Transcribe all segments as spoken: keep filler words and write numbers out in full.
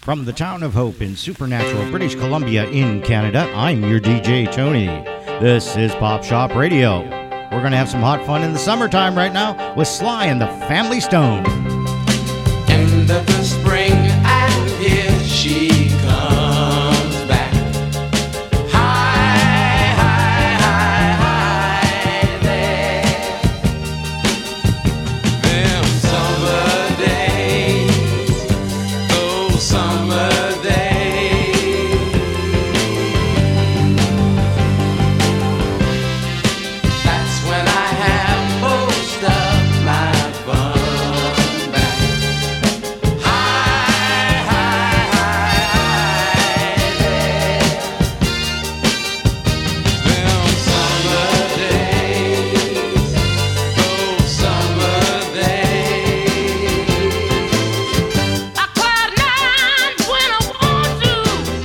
From the town of Hope in Supernatural, British Columbia in Canada, I'm your D J, Tony. This is Pop Shop Radio. We're going to have some hot fun in the summertime right now with Sly and the Family Stone. End of the spring and here she comes back. Hi, hi, hi, hi there. Them summer days, oh summer days. That's when I have most of my fun back. Hi, hi, hi, hi there. Them summer days, oh summer days. I cry nights when I want to.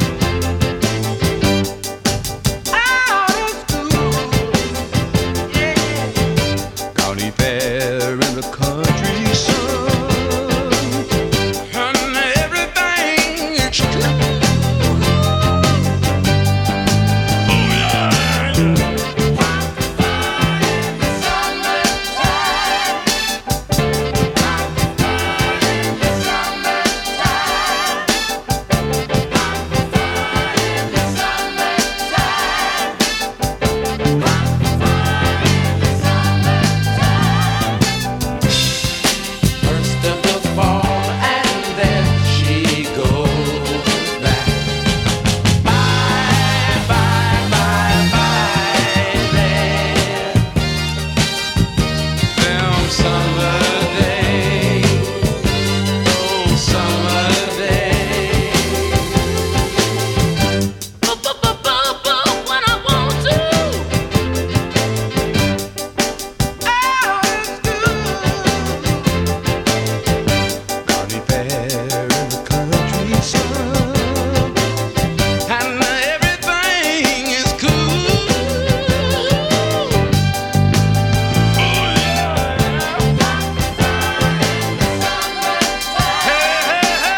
Out of school, yeah. County fair in the country sun, and everything is true. Oh yeah. First of the fall, and then she goes back. Bye, bye, bye, bye there. Them summer days, oh summer days. Bu-bu-bu-bu-bu when I want to. Out of school. County fair in the country sun, and everything is cool. Oh yeah. Hey,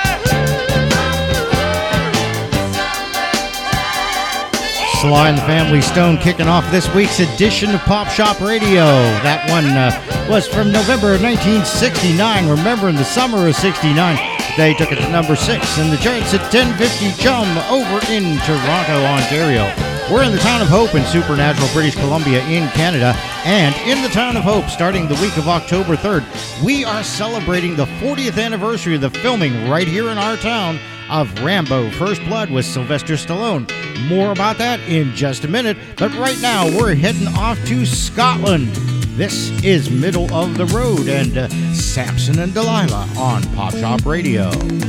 hey, hey. Sly and the Family Stone kicking off this week's edition of Pop Shop Radio. That one uh, was from November of nineteen sixty-nine, remembering the summer of sixty-nine. They took it to number six in the charts at ten fifty Chum over in Toronto, Ontario. We're in the town of Hope in Supernatural, British Columbia in Canada. And in the town of Hope, starting the week of October third, we are celebrating the fortieth anniversary of the filming right here in our town of Rambo First Blood with Sylvester Stallone. More about that in just a minute, but right now we're heading off to Scotland. This is Middle of the Road and uh, Samson and Delilah on Pop Shop Radio.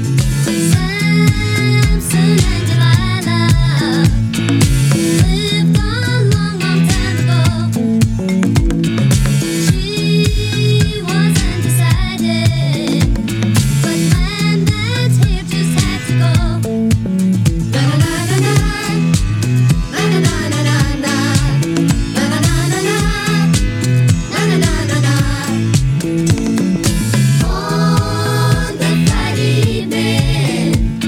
Samson and Delilah lived a long, long time ago. She wasn't decided, but when that's here just had to go. Na na na na na, na na na na na, na na na na na, na na na na. On the Friday evening,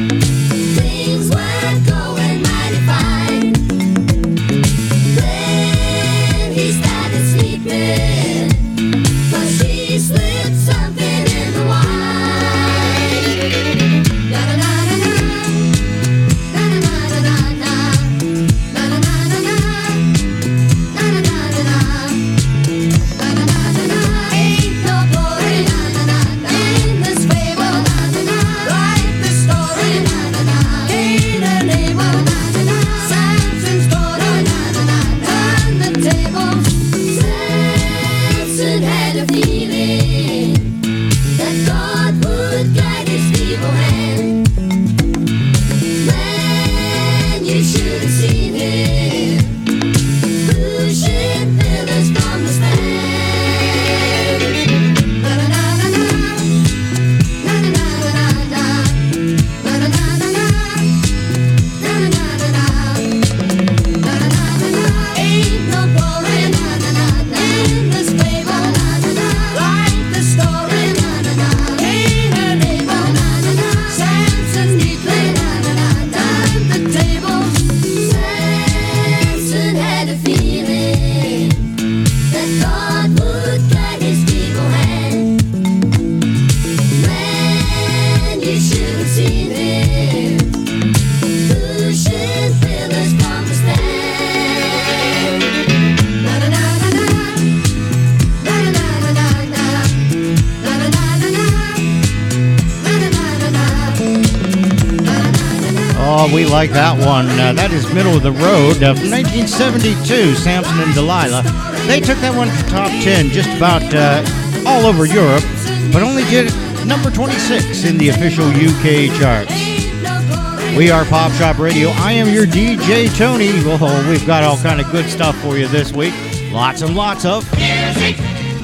Oh, we like that one. Uh, that is Middle of the Road uh, from nineteen seventy-two, Samson and Delilah. They took that one to the top ten just about uh, all over Europe, but only did number twenty-six in the official U K charts. We are Pop Shop Radio. I am your D J, Tony. Oh, we've got all kind of good stuff for you this week. Lots and lots of music.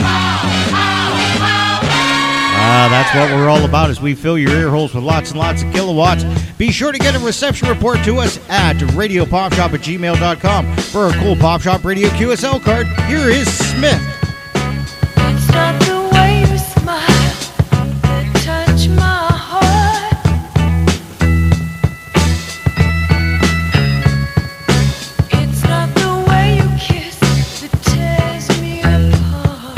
Ah, that's what we're all about as we fill your ear holes with lots and lots of kilowatts. Be sure to get a reception report to us at radio pop shop at gmail dot com. For a cool Pop Shop Radio Q S L card, here is Smith. It's not the way you smile that touch my heart. It's not the way you kiss that tears me apart.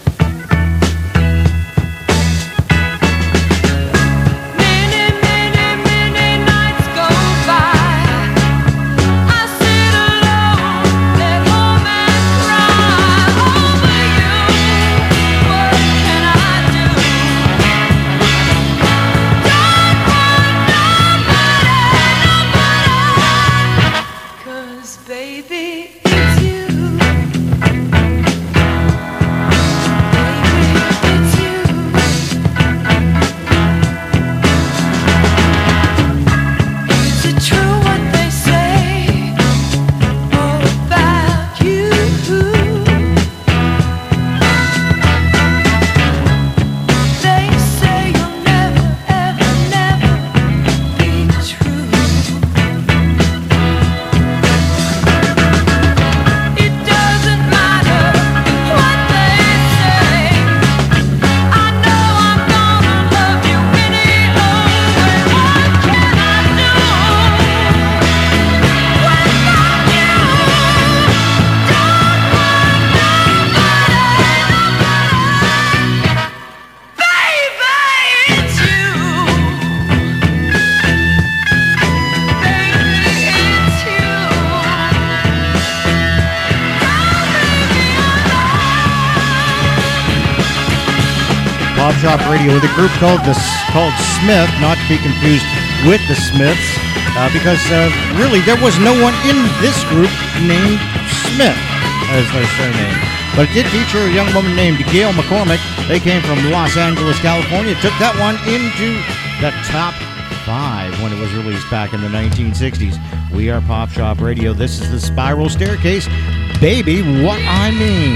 Many, many, many nights go by. I sit alone at home and cry over you. What can I do? Don't want nobody, nobody. 'Cause baby, it's you. Baby, it's you. Is it true what they say about you? They say you'll never, ever, never be true. It doesn't matter what they say. I know I'm gonna love you anyhow. What can I do without you? Don't want nobody, baby, it's you. Baby, it's you. Pop Shop Radio with a group called the called Smith, not to be confused with the Smiths, uh, because uh, really there was no one in this group named Smith as their surname. But it did feature a young woman named Gail McCormick. They came from Los Angeles, California. Took that one into the top five when it was released back in the nineteen sixties. We are Pop Shop Radio. This is the Spiral Staircase. Baby, what I mean.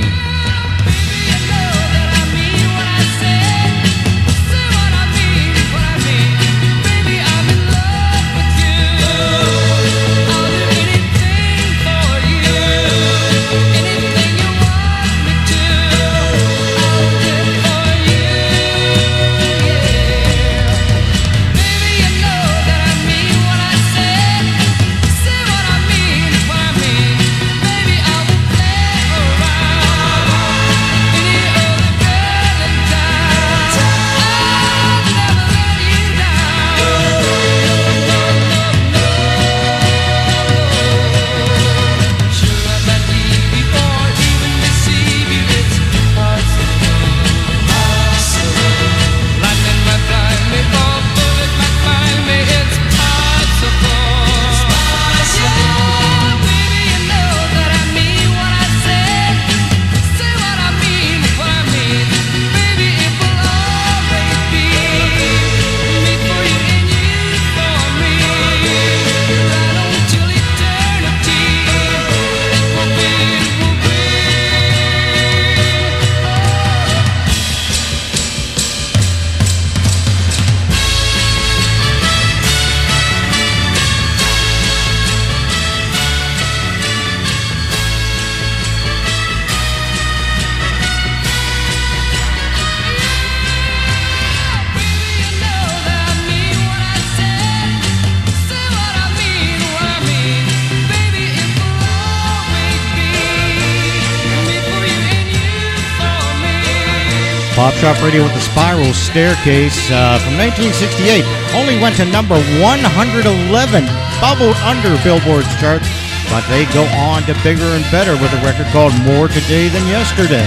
Pop Shop Radio with the Spiral Staircase uh, from nineteen sixty-eight. Only went to number one hundred eleven, bubbled under Billboard's charts, but they go on to bigger and better with a record called More Today Than Yesterday.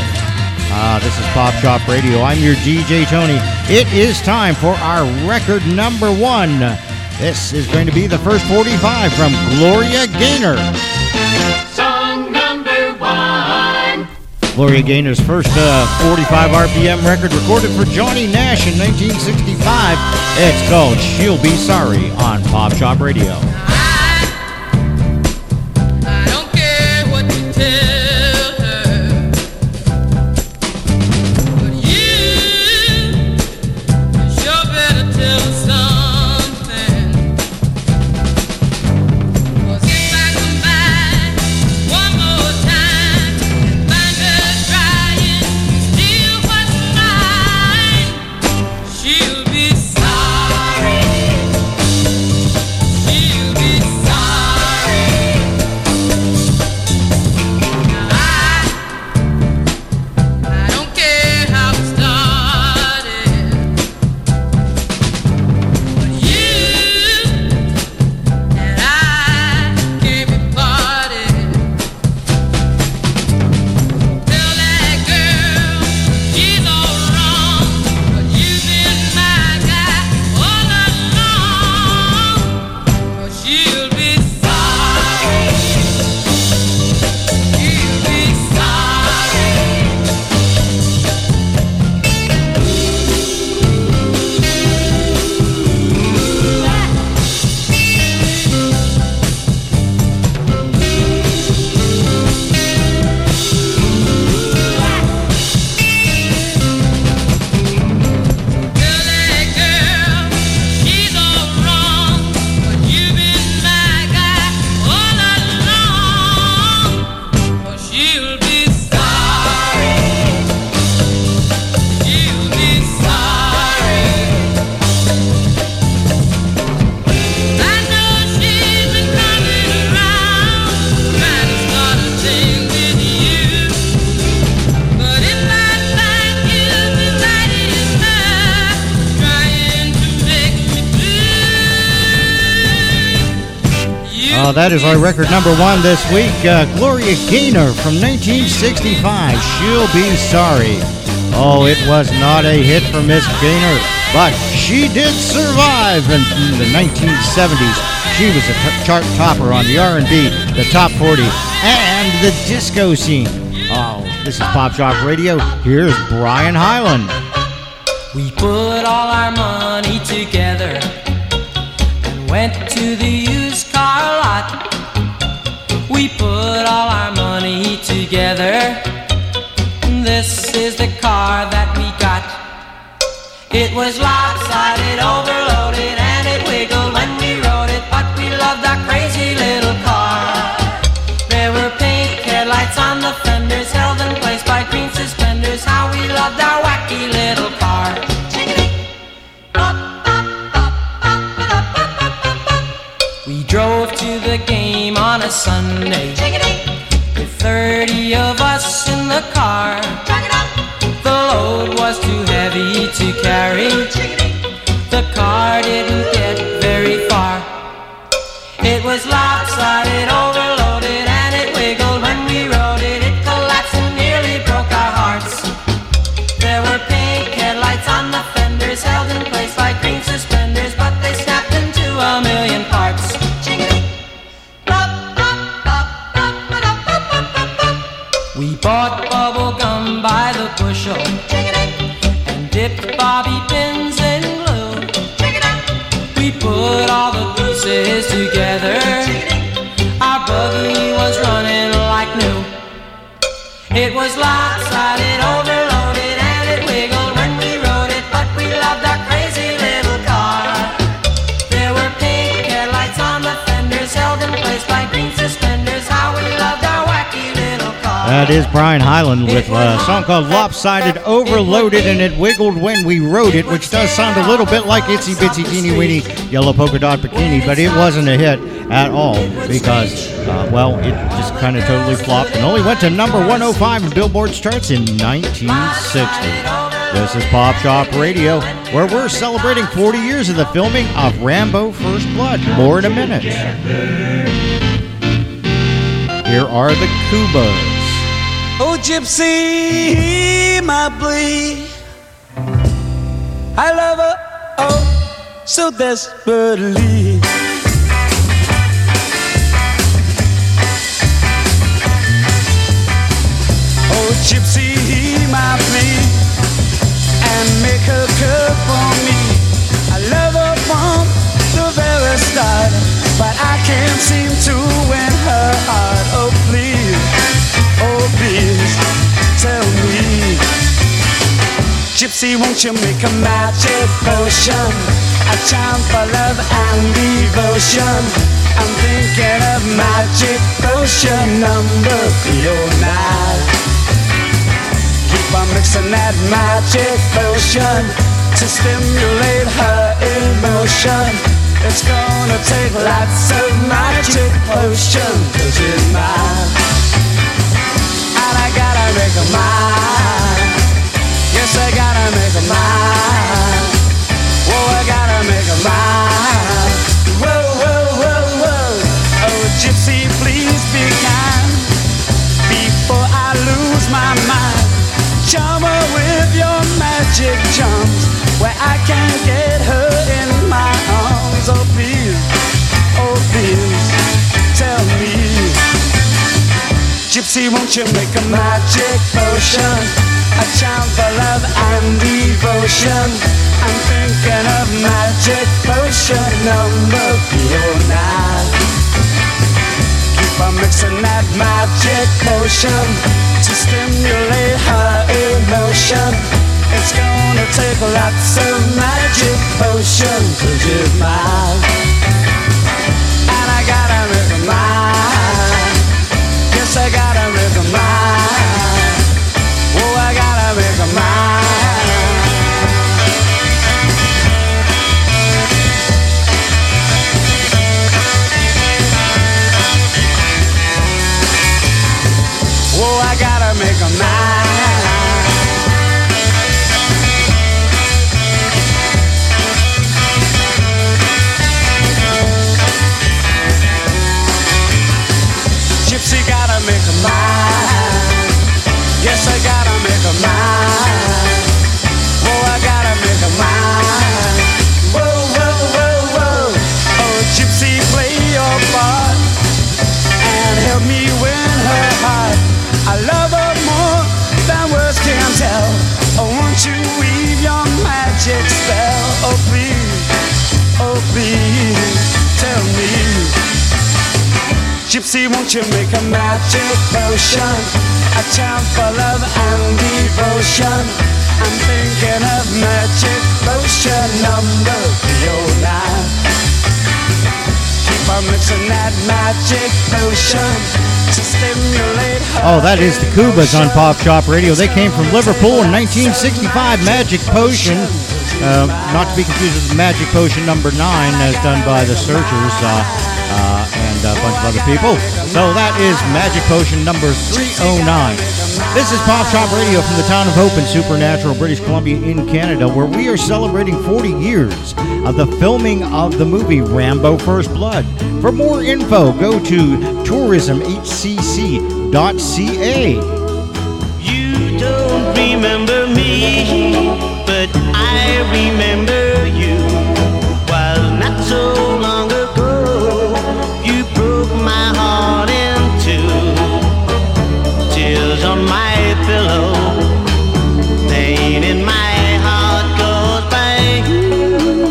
Ah, this is Pop Shop Radio. I'm your D J, Tony. It is time for our record number one. This is going to be the first forty-five from Gloria Gaynor. Song number one. Gloria Gaynor's first uh, forty-five R P M record recorded for Johnny Nash in nineteen sixty-five. It's called She'll Be Sorry on Pop Shop Radio. I don't care what you tell her, but you sure better tell her something. 'Cause if I come back one more time and find her trying to steal what's mine, she'll be sorry. She'll be sorry. I, I don't care how it started, but you and I can't be parted. Tell that girl she's all wrong, but you've been my guy all along. But she'll be sorry. She'll be sorry. Tell that girl she's all wrong, but you've been my guy all along. But she'll be sorry. She'll be sorry. I know she's been coming around, trying to start a thing with you. But if I find you've been right in her, trying to make me blue, you Oh, that is our record number one this week. Uh, Gloria Gaynor from nineteen sixty-five. She'll Be Sorry. Oh, it was not a hit for Miss Gaynor, but she did survive in, in the nineteen seventies. She was a t- chart topper on the R and B, the top forty, and the disco scene. Oh, this is Pop Shop Radio. Here's Brian Hyland. We put all our money together and went to the used car lot. We put all our money together. This is the car that we got. It was lopsided, overloaded, and it wiggled when we rode it, but we loved that crazy little car. There were pink headlights on the fenders, held in place by green suspenders. How we loved our wacky little car. We drove to the game on a Sunday with thirty of us in the car. The load was too heavy to carry. The car didn't get very far. It was lopsided, overloaded, and it wiggled when we rode it. It collapsed and nearly broke our hearts. There were pink headlights on the fenders, held in place by green suspenders, but they snapped into a million parts. We bought bubble gum by the bushel and dipped bobby pins in glue. We put all the pieces together. Our buggy was running like new. It was lopsided, overloaded, and it wiggled when we rode it, but we loved our crazy little car. There were pink headlights on the fenders, held in place by green suspenders. How we loved our wacky little car. That is Brian Hyland with a song called Lopsided, Overloaded, and It Wiggled When We Rode It, which does sound a little bit like Itsy Bitsy Teeny Weeny Yellow Polka Dot Bikini, but it wasn't a hit at all because, uh, well, it just kind of totally flopped and only went to number one oh five in Billboard's charts in nineteen sixty. This is Pop Shop Radio, where we're celebrating forty years of the filming of Rambo First Blood. More in a minute. Here are the Kubas. Oh, gypsy, my blee, I love her, oh, so desperately. Gypsy, hear my plea and make her good for me. I love her from the very start, but I can't seem to win her heart. Oh please, oh please, tell me. Gypsy, won't you make a magic potion, a charm for love and devotion? I'm thinking of magic potion number three oh nine. Keep on mixing that magic potion to stimulate her emotion. It's gonna take lots of magic potion, 'cause she's mine, and I gotta make her mine. Yes, I gotta make her mine. Whoa, I gotta make her mine. Whoa, whoa, whoa, whoa. Oh, Gypsy, please be kind before I lose my mind. Charm her with your magic charms, where I can get her in my arms. Oh please, oh please, tell me. Gypsy, won't you make a magic potion, a charm for love and devotion? I'm thinking of magic potion number three oh nine. Keep on mixing that magic potion to stimulate her emotion. It's gonna take lots of magic potion, 'cause you're mine, and I gotta make her mine. Yes, I gotta make her mine. Oh, I gotta make her mine. Oh, I gotta make her mine. Gypsy, gotta make her mine. Yes, I gotta make her mine. Oh, I gotta make her mine. Whoa, whoa, whoa, whoa. Oh, Gypsy, play your part and help me win her heart. I love her more than words can tell. Oh, won't you weave your magic spell? Oh, please, oh, please, tell me. Gypsy, won't you make a magic potion, a charm for love and devotion? I'm thinking of magic potion number three oh nine. Keep on mixing that magic potion to stimulate her. Oh, that is the Kubas on Pop Shop Radio. They came from Liverpool in nineteen sixty-five. Magic Potion, uh, not to be confused with Magic Potion number nine, as done by the Searchers uh, uh, and a bunch of other people. So that is Magic Potion number three oh nine. This is Pop Shop Radio from the town of Hope in Supernatural, British Columbia in Canada, where we are celebrating forty years of the filming of the movie Rambo First Blood. For more info, go to tourism h c c dot c a. You don't remember me, but I remember you. Well, not so long ago, you broke my heart in two. Tears on my pillow, pain in my heart caused by you.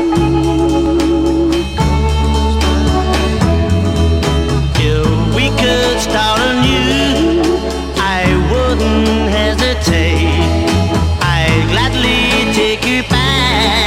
If we could start anew, I wouldn't hesitate. I'd gladly take you back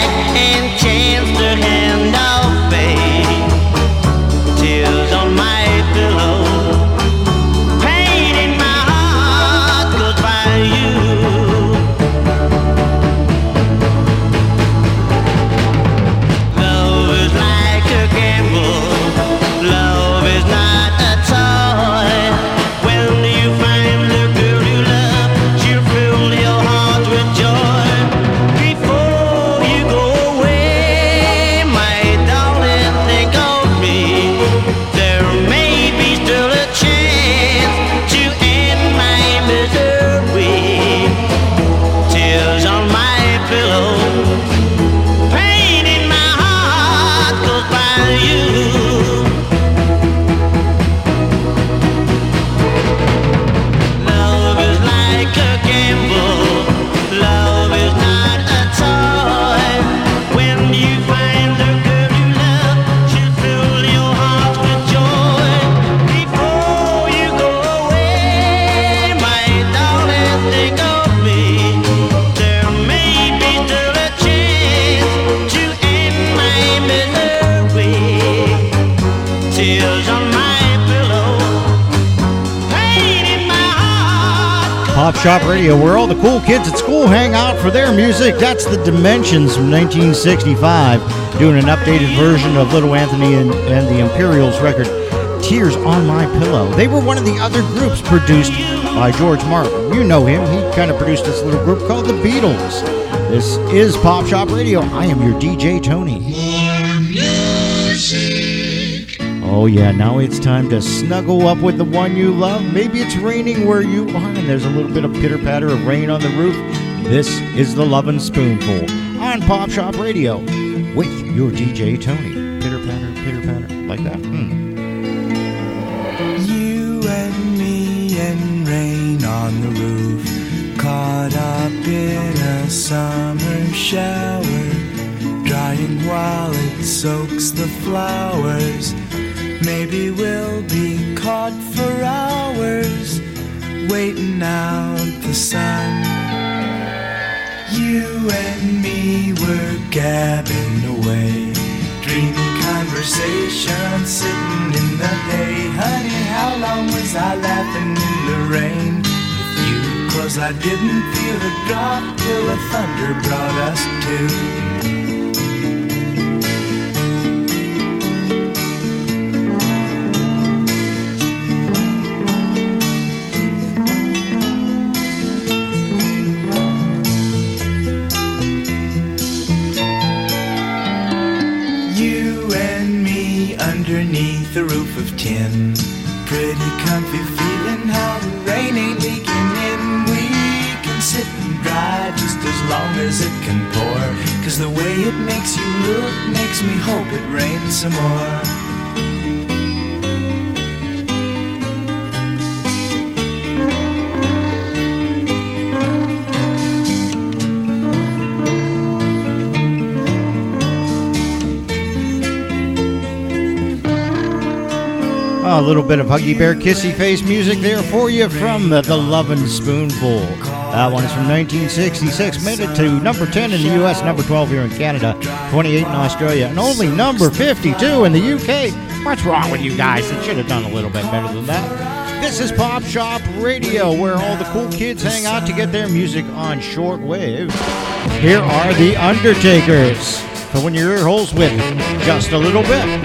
Pop Shop Radio, where all the cool kids at school hang out for their music. That's the Dimensions from nineteen sixty-five, doing an updated version of Little Anthony and, and the Imperials record, Tears on My Pillow. They were one of the other groups produced by George Martin. You know him. He kind of produced this little group called the Beatles. This is Pop Shop Radio. I am your D J, Tony. Oh yeah, now it's time to snuggle up with the one you love. Maybe it's raining where you are and there's a little bit of pitter-patter of rain on the roof. This is the Lovin' Spoonful on Pop Shop Radio with your D J, Tony. Pitter-patter, pitter-patter, like that. Hmm. You and me and rain on the roof, caught up in a summer shower, drying while it soaks the flowers. Maybe we'll be caught for hours, waiting out the sun. You and me were gabbing away, dreamy conversation sitting in the hay. Honey, how long was I laughing in the rain with you? 'Cause I didn't feel a drop till the thunder brought us to. Underneath the roof of tin, pretty comfy feeling how the rain ain't leaking in. We can sit and dry just as long as it can pour, 'cause the way it makes you look makes me hope it rains some more. A little bit of Huggy Bear Kissy Face music there for you from the, the Lovin' Spoonful. That one is from nineteen sixty-six, made it to number ten in the U S, number twelve here in Canada, twenty-eight in Australia, and only number fifty-two in the U K. What's wrong with you guys? It should have done a little bit better than that. This is Pop Shop Radio, where all the cool kids hang out to get their music on shortwave. Here are the Undertakers, filling your ear holes with just a little bit.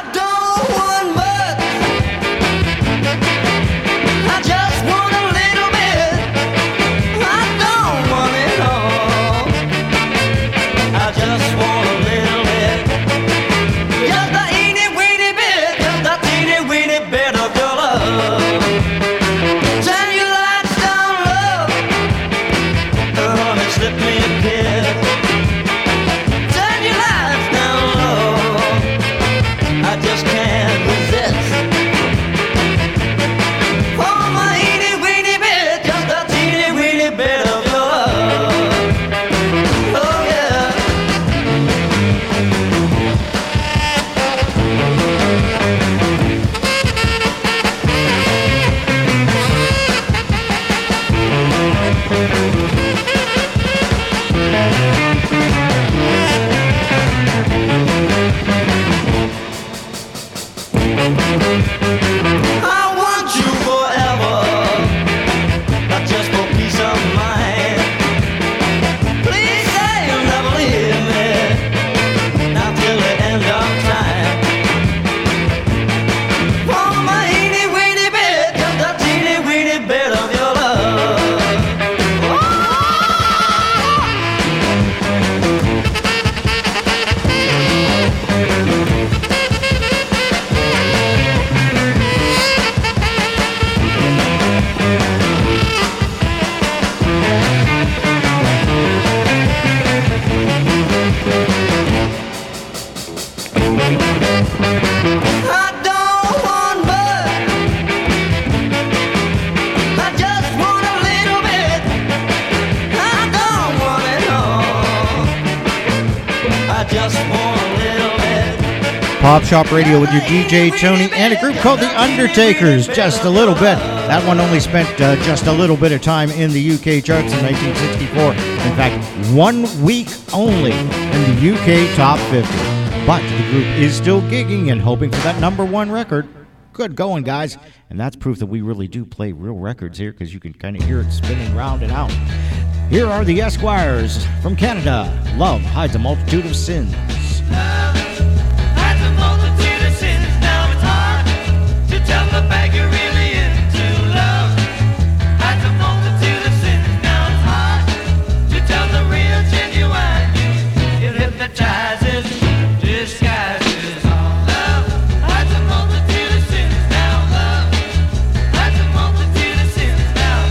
Pop Shop Radio with your D J Tony and a group called the Undertakers. Just a little bit. That one only spent uh, just a little bit of time in the U K charts in nineteen sixty-four. In fact, one week only in the U K top fifty. But the group is still gigging and hoping for that number one record. Good going, guys. And that's proof that we really do play real records here, because you can kind of hear it spinning round and out. Here are the Esquires from Canada. Love hides a multitude of sins. Hides a multitude of sins. Now it's hard to tell the bag you're really into. Love hides a multitude of sins. Now it's hard to tell the real, genuine you. It hypnotizes, disguises all. Love hides a multitude of sins. Now love hides a multitude of sins. Now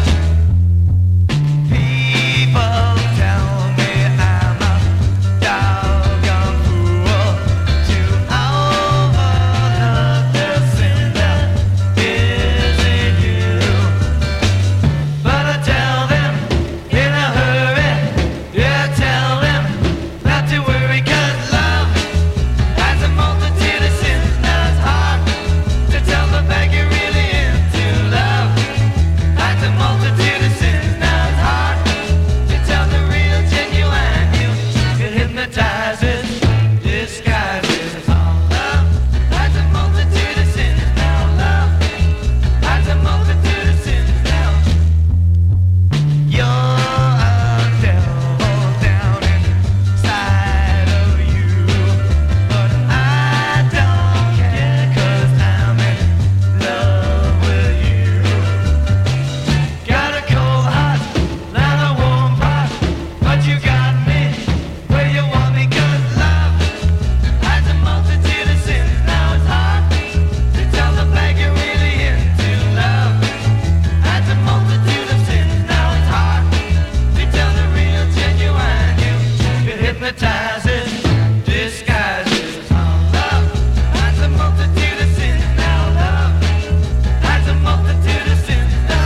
people tell me I'm a doggone fool to overlook the sin that is in you. But I tell them in a hurry, yeah, tell them not to worry, 'cause love has a multitude of sins. Now it's hard to tell the bag you're really into. Love has a multitude of sins. Now it's hard to tell the real, genuine you. It hypnotizes, disguises all. Love has a multitude of sins. Now love has a multitude of sins. Now you're a devil down inside of you, but I don't care, 'cause I'm in love with you. Got a cold heart, not a warm pot, but you got me where you want me, 'cause love has a multitude of sins. Now it's hard to tell the bag you're really into. Love has a multitude of sins. Now it's hard to tell the real, genuine you. It hypnotizes, disguises all. Love has a multitude of sins. Now love has a multitude of sins. Now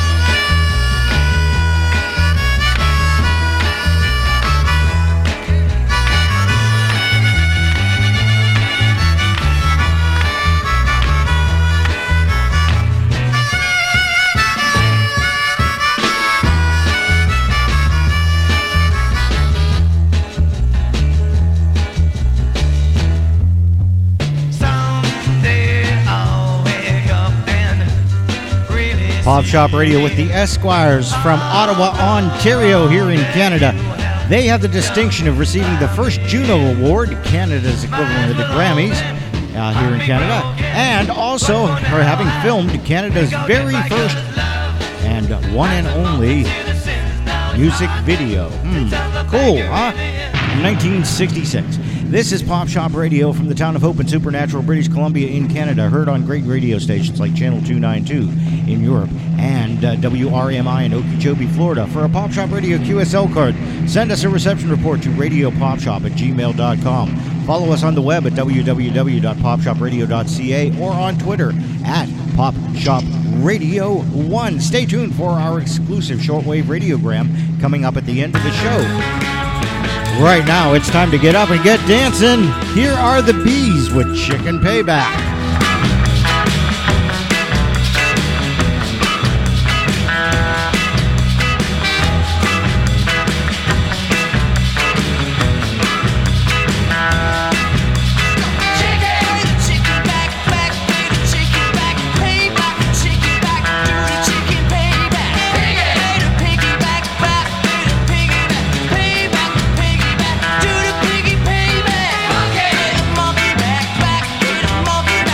someday I'll wake up and really Pop Shop Radio with the Esquires from Ottawa, Ontario, here in Canada. They have the distinction of receiving the first Juno Award, Canada's equivalent of the Grammys, uh, here in Canada, and also for having filmed Canada's very first and one and only music video. Hmm, cool, huh? nineteen sixty-six. This is Pop Shop Radio from the town of Hope in Supernatural, British Columbia in Canada, heard on great radio stations like Channel two ninety-two in Europe and uh, W R M I in Okeechobee, Florida. For a Pop Shop Radio Q S L card, send us a reception report to radiopopshop at gmail dot com. Follow us on the web at w w w dot pop shop radio dot c a or on Twitter at Pop Shop Radio one. Stay tuned for our exclusive shortwave radiogram coming up at the end of the show. Right now, it's time to get up and get dancing. Here are the Bees with Chicken Payback. Monkey back, back,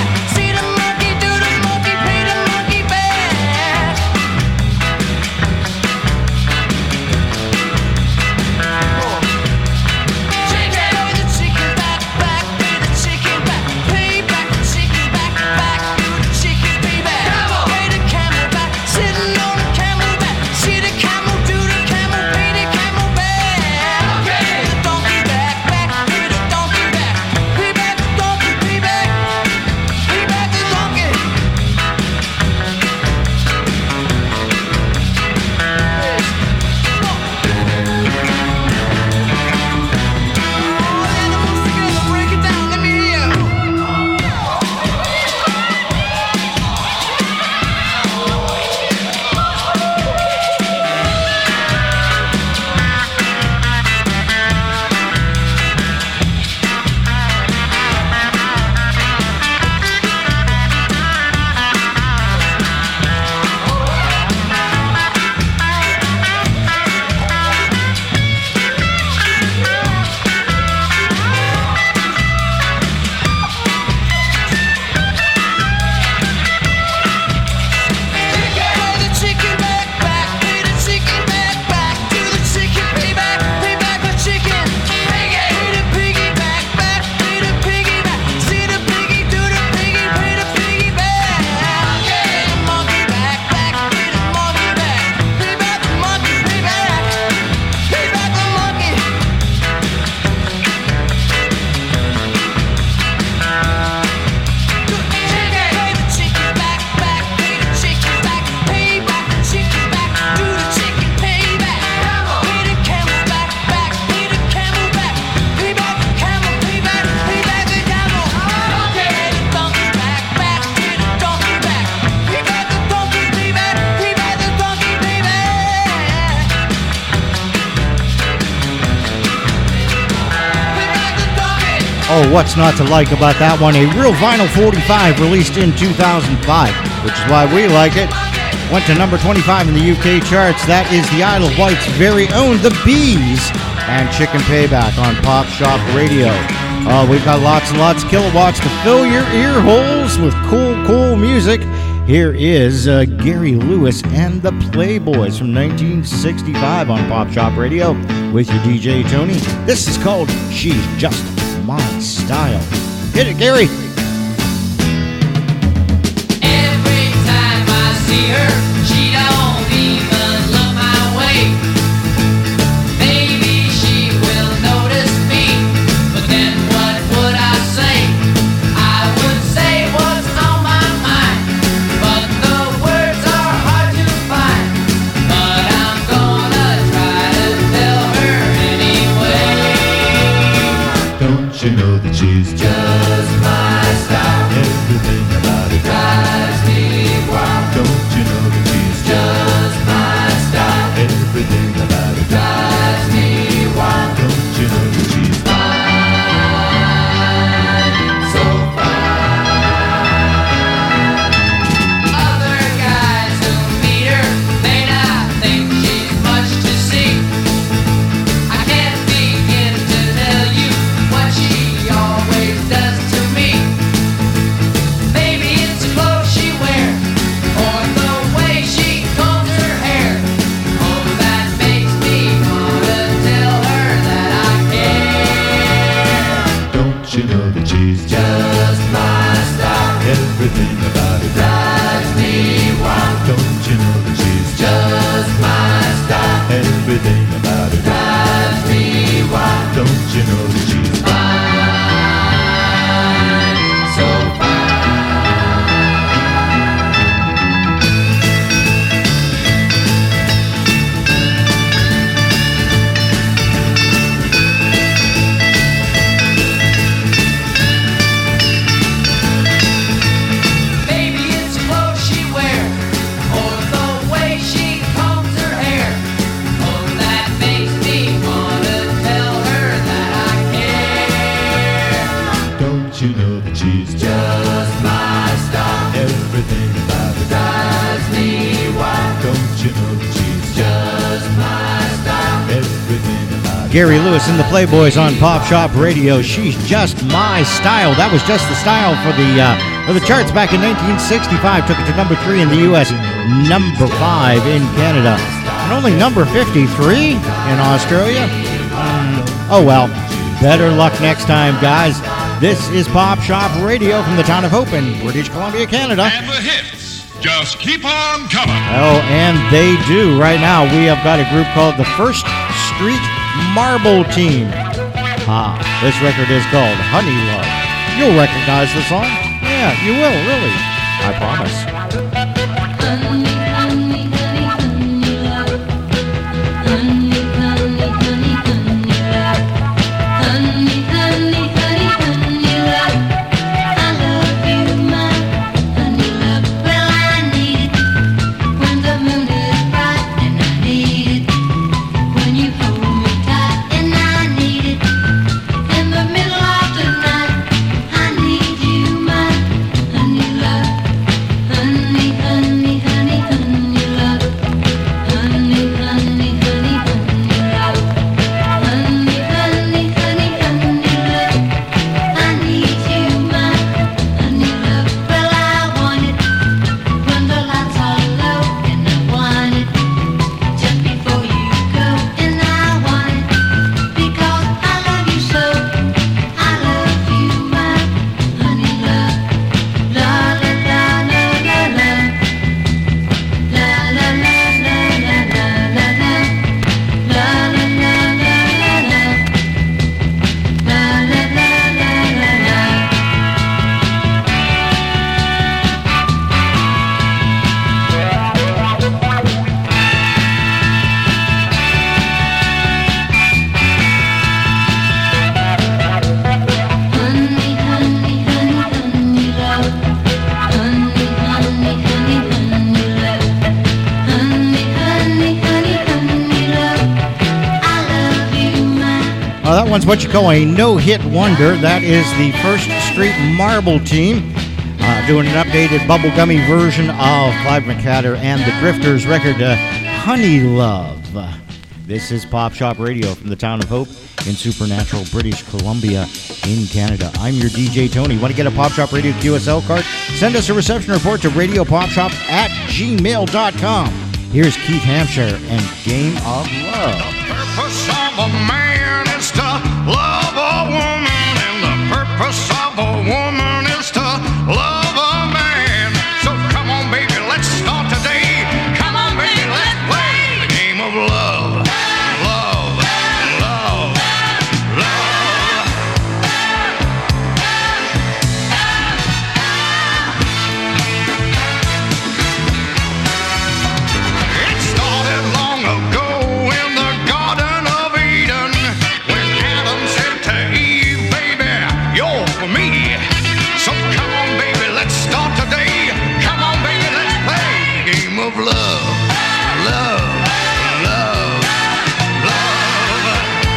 Oh, what's not to like about that one? A real vinyl forty-five released in two thousand five, which is why we like it. Went to number twenty-five in the U K charts. That is the Isle of Wight's very own The Bees and Chicken Payback on Pop Shop Radio. Uh, we've got lots and lots of kilowatts to fill your ear holes with cool, cool music. Here is uh, Gary Lewis and the Playboys from nineteen sixty-five on Pop Shop Radio with your D J Tony. This is called She's Just My Style. Hit it, Gary. Every time I see her, she don't even look my way. Maybe she will notice me, but then what would I say? I would say what's on my mind, but the words are hard to find. But I'm gonna try to tell her anyway. Don't you know that she's just my style? Everything about her drives me wild. Don't you know that she's just my style? Everything about her drives me wild. Don't you know that she's fine, so fine? Other guys who meet her may not think she's much to see. I can't begin to tell you what she always does to me. Maybe it's the clothes she wears, or the way she combs her hair. Oh, that makes me wanna tell her that I care. Don't you know that she's just my style? Everything about her drives me wild. Don't you know that she's just my style? Everything about her drives me wild. Don't you know that she's fine, so fine? Maybe it's the clothes she wears, or the way she combs her hair. Oh, that makes me wanna tell her that I care. Don't you know that she's just my style? Everything about her drives me wild. Don't you know that she's just my style? Everything about her. Gary Lewis and the Playboys on Pop Shop Radio. She's Just My Style. That was just the style for the uh, for the charts back in nineteen sixty-five. Took it to number three in the U S, number five in Canada, and only number fifty-three in Australia. Um, oh well, better luck next time, guys. This is Pop Shop Radio from the town of Hope in British Columbia, Canada. And the hits just keep on coming. Oh, and they do. Right now, we have got a group called the First Street Marble Team. Ah, this record is called Honey Love. You'll recognize the song. Yeah, you will, really. I promise. Honey, honey, honey, honey, love. Honey, honey, honey, honey, love. Honey, honey, honey, honey, love. I love you, my honey love. Well, I need it when the moon is bright, and I need it when you hold me tight, and I need it in the middle of the night. I need you, my honey love. Honey, that one's what you call a no-hit wonder. That is the First Street Marble Team uh, doing an updated bubblegummy version of Clive McHattie and the Drifters record, uh, Honey Love. This is Pop Shop Radio from the town of Hope in Supernatural, British Columbia in Canada. I'm your D J Tony. Want to get a Pop Shop Radio Q S L card? Send us a reception report to radiopopshop at gmail dot com. Here's Keith Hampshire and Game of Love. The purpose of a man is to love a woman, and the purpose of a woman is to love a man. So come on, baby, let's start today. Come on, baby, let's play the game of love. Love, love, love. It started long ago in the Garden of Eden when Adam said to Eve, baby, you're for me. So come on, baby, let's start today. Come on, baby, let's play the game of love. Love, love, love.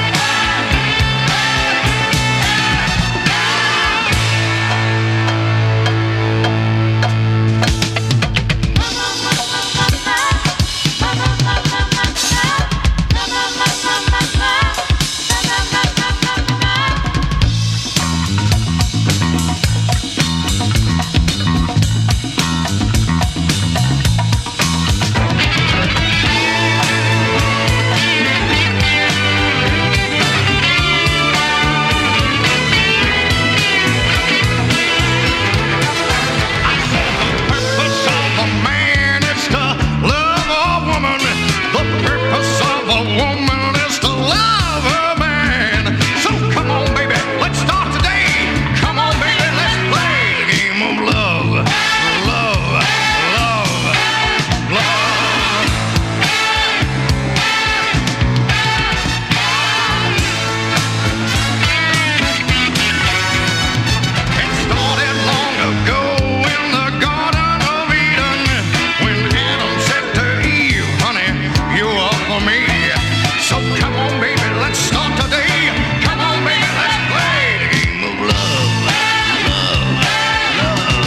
Purpose of a man is to love a woman. The purpose of a woman is to love a man. So come on, baby, let's start today. Come on, baby, let's play the game of love. Love, love, love. It started long ago in the Garden of Eden when Adam said to Eve, honey, you are for me. So come on, baby, let's start today. Come on, baby, let's play the game of love. Love, love,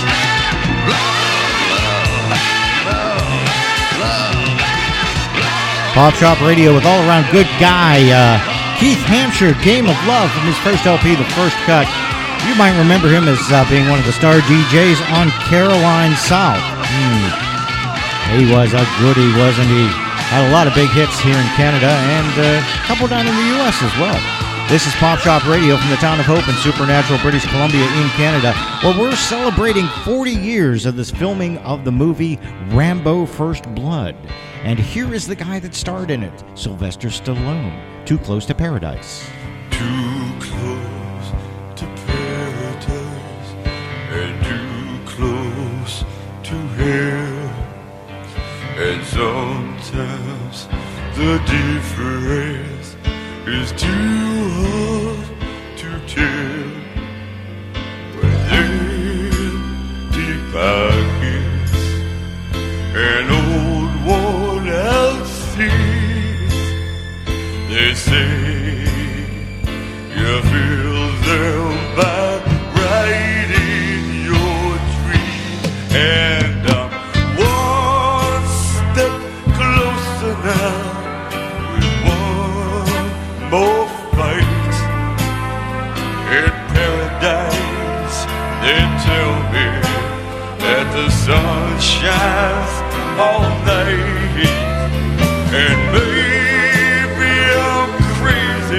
love, love, love. Pop Shop Radio with all-around good guy, uh, Keith Hampshire, Game of Love from his first L P, The First Cut. You might remember him as uh, being one of the star D Js on Caroline South. Hmm. He was a goodie, wasn't he? Had a lot of big hits here in Canada and uh, a couple down in the U S as well. This is Pop Shop Radio from the town of Hope in Supernatural, British Columbia in Canada, where we're celebrating forty years of this filming of the movie Rambo First Blood. And here is the guy that starred in it, Sylvester Stallone, Too Close to Paradise. Too close to paradise and too close to hell. And sometimes the difference is too hard to tell. But then deep I hear an old worn out scene. They say you feel them by right in your dream. And I'm one step closer now with one more fight. In paradise, they tell me that the sun shines all night. And maybe I'm crazy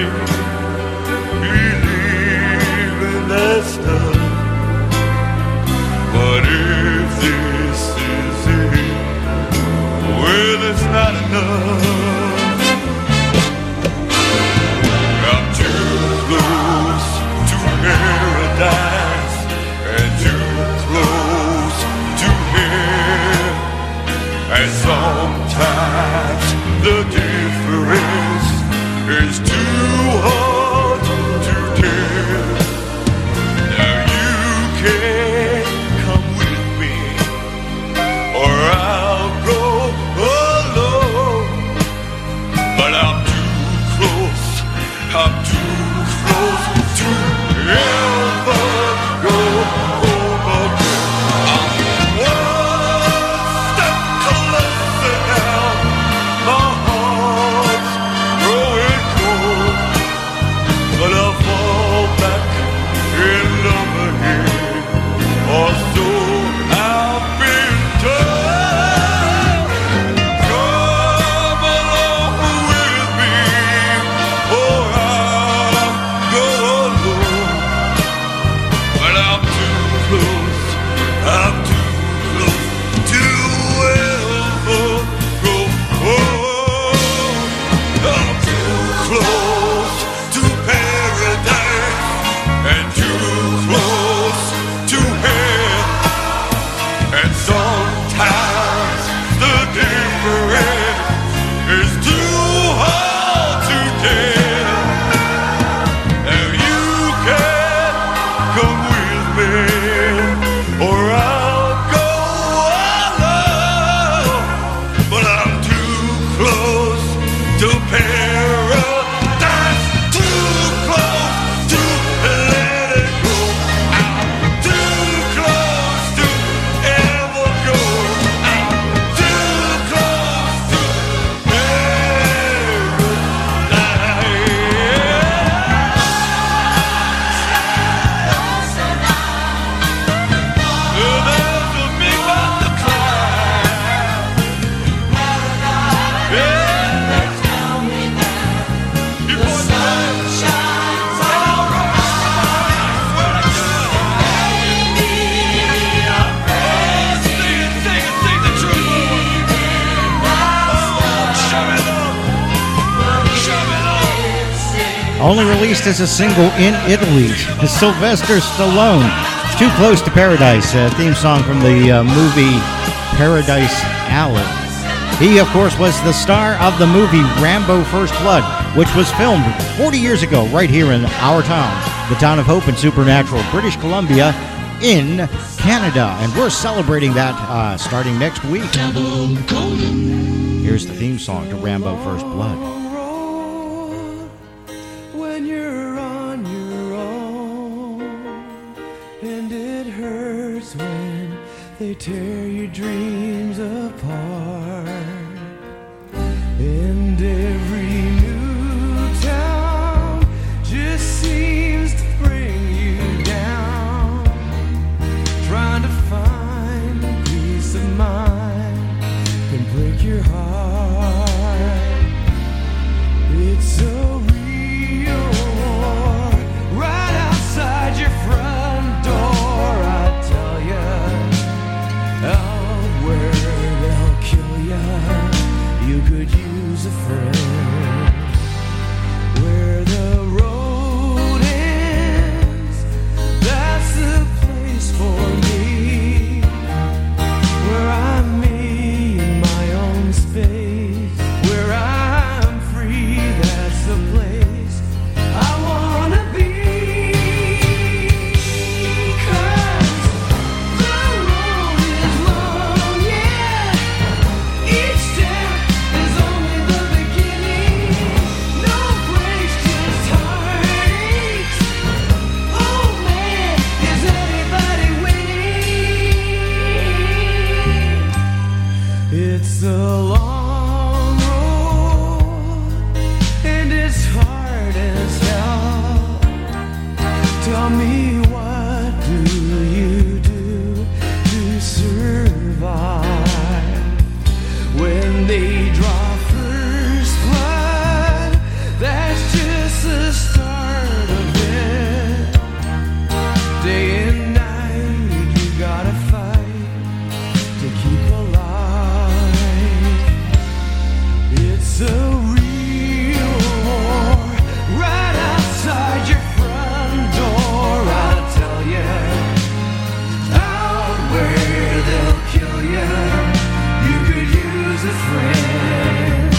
believing that stuff. But if this is it, well, it's not enough. I'm too close to paradise and too close to hell. And sometimes the difference is too hard to tell. Now you can come with me, or I'll go alone. But I'm too close, I'm too only released as a single in Italy. Sylvester Stallone, Too Close to Paradise, uh, theme song from the uh, movie Paradise Alley. He, of course, was the star of the movie Rambo First Blood, which was filmed forty years ago right here in our town, the town of Hope in Supernatural, British Columbia, in Canada. And we're celebrating that uh, starting next week. Here's the theme song to Rambo First Blood. When you're on your own, and it hurts when they tear your dreams apart, and every new town just seems to bring you down, trying to find peace of mind can break your heart. It's so real, right outside your front door, I tell ya, out where they'll kill ya, you could use a friend. Where the road ends, that's the place for me, where I'm me in my own space, where I'm free, that's the place I wanna be. 'Cause the road is long, yeah. Each step is only the beginning. No breaks, just heartaches. Oh man, is anybody winning? It's a long road, and it's hard as hell. Tell me, what do you do to survive? When they draw first blood, that's just the start of it. Day and night, you gotta fight to keep alive. It's a real war, right outside your front door, I tell ya, out where they'll kill ya, you could use a friend.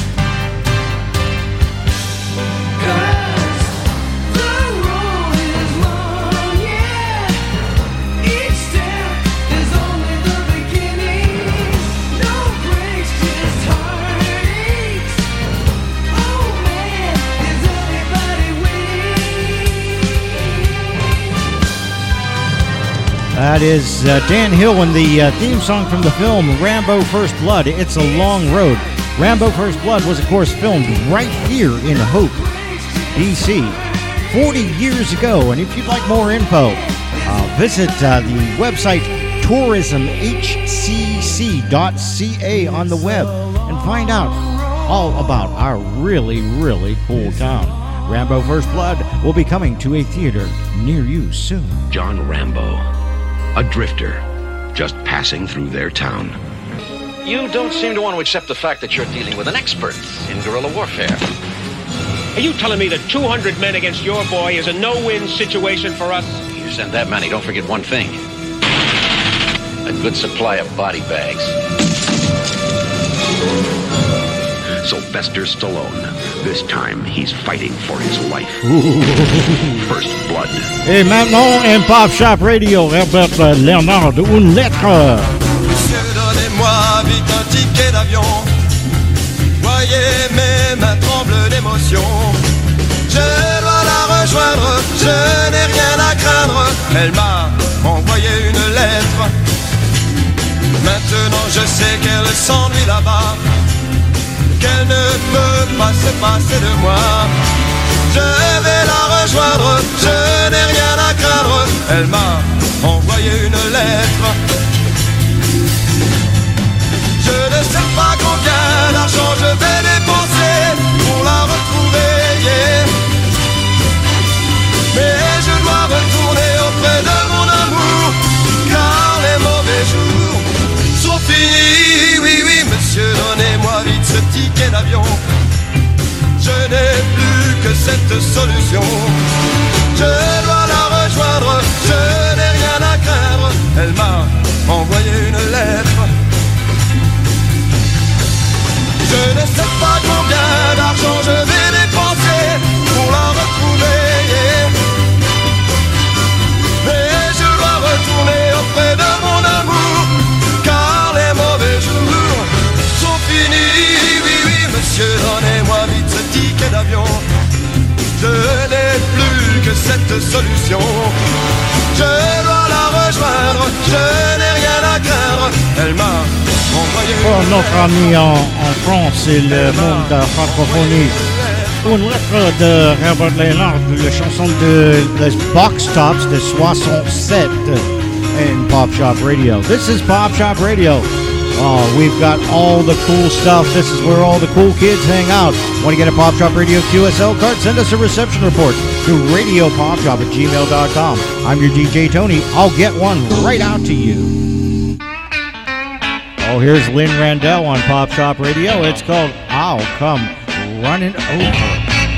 'Cause the road is long, yeah. Each step is only the beginning. No breaks, just heartaches. Oh man, is anybody winning? That is uh, Dan Hill and the uh, theme song from the film Rambo First Blood. It's a long road. Rambo First Blood was, of course, filmed right here in Hope, B C, forty years ago. And if you'd like more info, uh, visit uh, the website tourism h c c dot c a on the web and find out all about our really, really cool town. Rambo First Blood will be coming to a theater near you soon. John Rambo, a drifter, just passing through their town. You don't seem to want to accept the fact that you're dealing with an expert in guerrilla warfare. Are you telling me that two hundred men against your boy is a no-win situation for us? You send that many, don't forget one thing. A good supply of body bags. Sylvester Stallone. This time, he's fighting for his life. First Blood. Et maintenant, un Pop Shop Radio, Herbert Léonard, une lettre. Monsieur, donnez-moi vite un ticket d'avion. Voyez, mes mains tremblent d'émotion. Je dois la rejoindre, je n'ai rien à craindre. Elle m'a envoyé une lettre. Maintenant je sais qu'elle s'ennuie là-bas, qu'elle ne peut pas se passer de moi. Je vais la rejoindre, je n'ai rien à craindre. Elle m'a envoyé une lettre. Je ne sais pas combien d'argent je vais dépenser pour la retrouver, yeah. Mais je dois retourner auprès de mon amour, car les mauvais jours sont finis. Oui, oui, monsieur, donnez-moi vite ce ticket d'avion. Je n'ai plus que cette solution. Je dois la rejoindre, je n'ai rien à craindre. Elle m'a envoyé une lettre. Je ne sais pas combien d'argent je vais dépenser pour la retrouver. Mais je dois retourner auprès de mon amour, car les mauvais jours sont finis. Oui, oui, monsieur, donnez-moi vite ce ticket d'avion. Je n'ai plus que cette solution. Je dois la rejoindre, je n'ai rien à craindre. Elle m'a envoyé. Pour notre ami en, en France et le monde de la francophonie, une lettre de Herbert Leonard, la chanson de les Box Tops de soixante-sept in Pop Shop Radio. This is Pop Shop Radio. Oh, we've got all the cool stuff. This is where all the cool kids hang out. Want to get a Pop Shop Radio Q S L card? Send us a reception report to radio pop shop at gmail dot com. I'm your D J Tony. I'll get one right out to you. Oh, here's Lynn Randell on Pop Shop Radio. It's called I'll Come Running Over.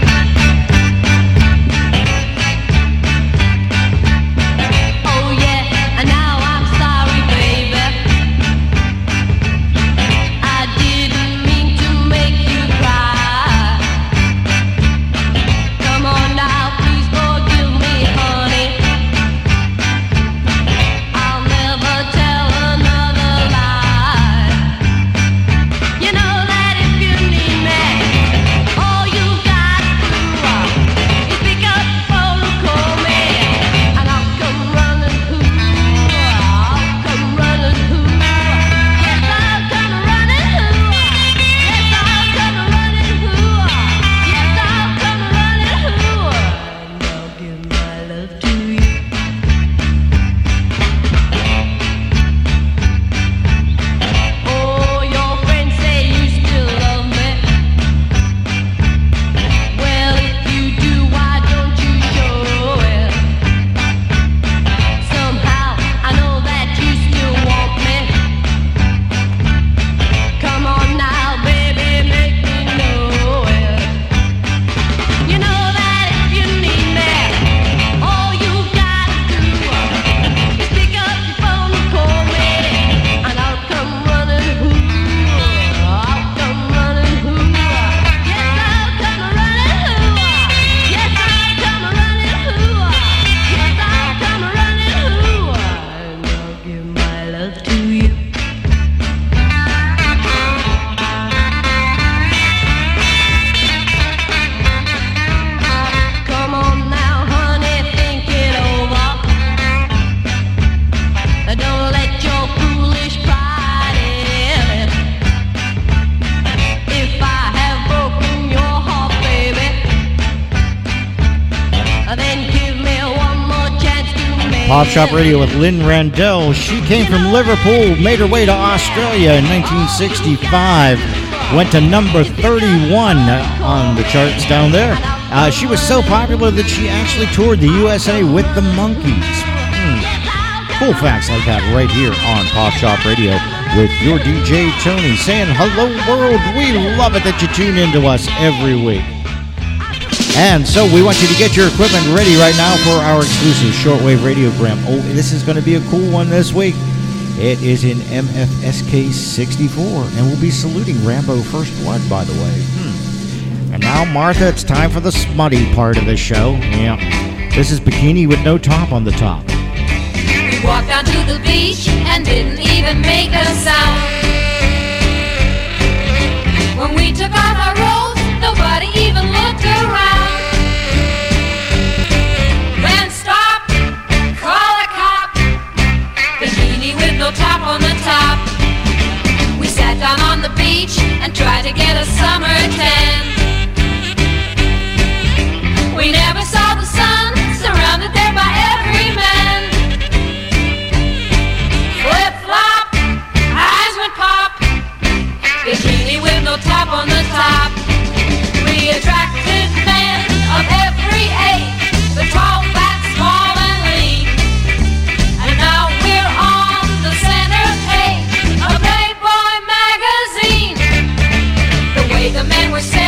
Pop Shop Radio with Lynn Randell. She came from Liverpool, made her way to Australia in nineteen sixty-five, went to number thirty-one on the charts down there. Uh, she was so popular that she actually toured the U S A with the Monkees. Hmm. Cool facts like that right here on Pop Shop Radio with your D J Tony saying hello world. We love it that you tune into us every week. And so we want you to get your equipment ready right now for our exclusive shortwave radiogram. Oh, this is going to be a cool one this week. It is in M F S K sixty-four, and we'll be saluting Rambo First Blood, by the way. Hmm. And now, Martha, it's time for the smutty part of the show. Yeah, this is Bikini with No Top on the Top. We walked down to the beach and didn't even make a sound. When we took off our robes, nobody even looked around. Top on the top. We sat down on the beach and tried to get a summer tan. We never saw the sun, surrounded there by every man. Flip-flop, eyes went pop. Bikini with no top on the top. We attracted men of every age, the tall, fat, small, and lean. And now we're on the center page of Playboy magazine. The way the men were saying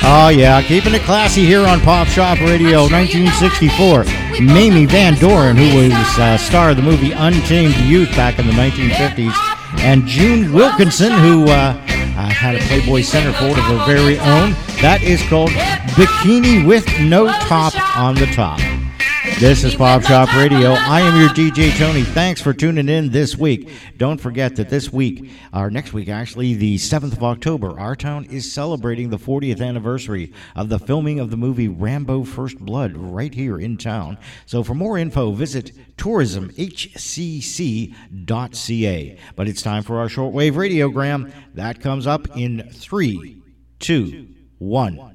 Oh, yeah, keeping it classy here on Pop Shop Radio. nineteen sixty-four, Mamie Van Doren, who was uh, star of the movie Untamed Youth back in the nineteen fifties, and June Wilkinson, who uh, uh, had a Playboy centerfold of her very own. That is called Bikini with No Top on the Top. This is Pop Shop Radio. I am your D J Tony. Thanks for tuning in this week. Don't forget that this week, or next week actually, the seventh of October, our town is celebrating the fortieth anniversary of the filming of the movie Rambo First Blood right here in town. So for more info, visit tourism h c c dot c a. But it's time for our shortwave radiogram. That comes up in three, two, one.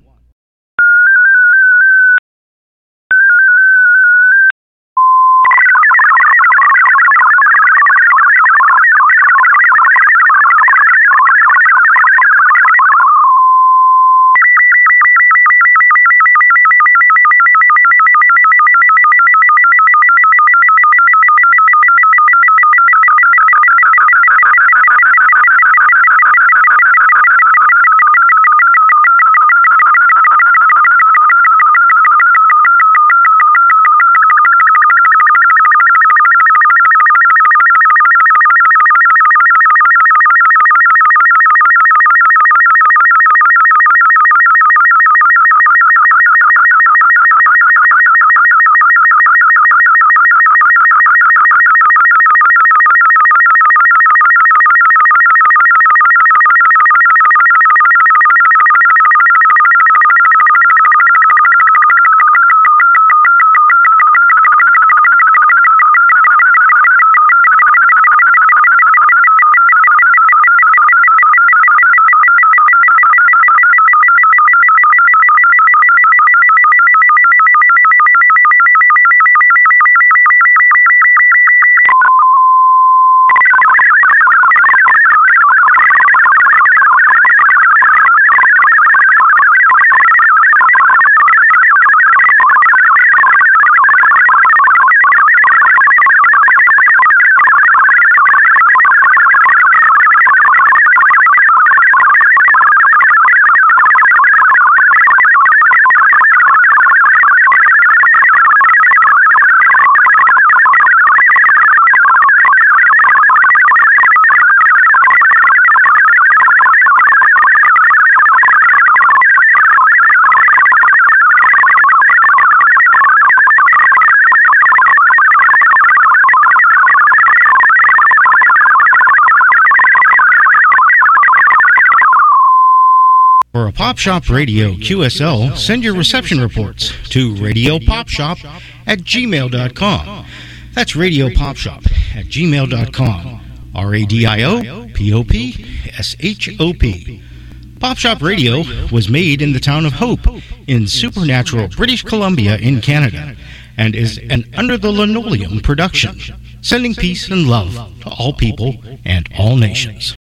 For a Pop Shop Radio Q S L, send your reception reports to radio pop shop at gmail dot com. That's Radio Pop Shop at gmail dot com. R A D I O P O P S H O P. Pop Shop Radio was made in the town of Hope in supernatural British Columbia in Canada and is an Under the Linoleum production, sending peace and love to all people and all nations.